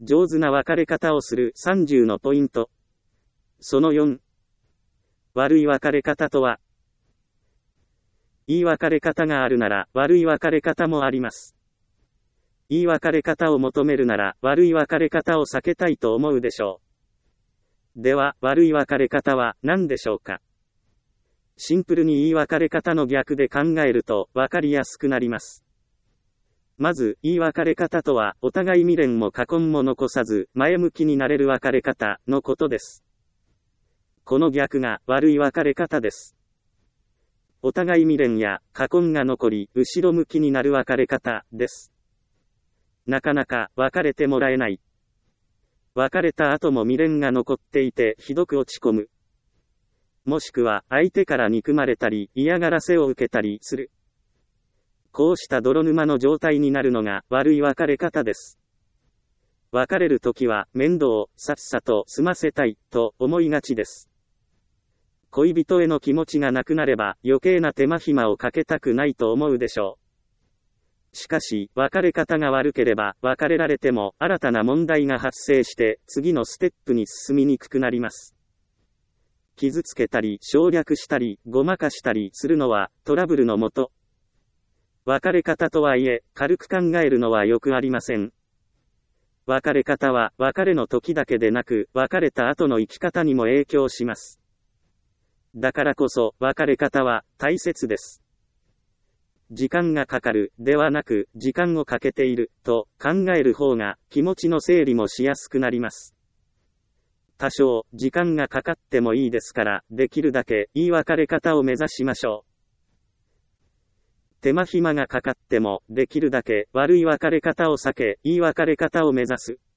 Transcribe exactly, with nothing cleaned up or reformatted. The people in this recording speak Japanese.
上手な別れ方をするさんじゅうのポイント。そのよん。悪い別れ方とは。いい別れ方があるなら悪い別れ方もあります。いい別れ方を求めるなら悪い別れ方を避けたいと思うでしょう。では、悪い別れ方は何でしょうか。シンプルにいい別れ方の逆で考えると分かりやすくなります。まず、いい別れ方とは、お互い未練も過根も残さず、前向きになれる別れ方のことです。この逆が悪い別れ方です。お互い未練や過根が残り、後ろ向きになる別れ方です。なかなか別れてもらえない。別れた後も未練が残っていてひどく落ち込む。もしくは相手から憎まれたり嫌がらせを受けたりする。こうした泥沼の状態になるのが悪い別れ方です。別れるときは面倒をさっさと済ませたいと思いがちです。恋人への気持ちがなくなれば余計な手間暇をかけたくないと思うでしょう。しかし、別れ方が悪ければ別れられても新たな問題が発生して次のステップに進みにくくなります。傷つけたり省略したりごまかしたりするのはトラブルのもと。別れ方とはいえ軽く考えるのはよくありません。別れ方は別れの時だけでなく別れた後の生き方にも影響します。だからこそ別れ方は大切です。時間がかかるではなく時間をかけていると考える方が気持ちの整理もしやすくなります。多少時間がかかってもいいですからできるだけいい別れ方を目指しましょう。手間暇がかかってもできるだけ悪い別れ方を避けいい別れ方を目指す。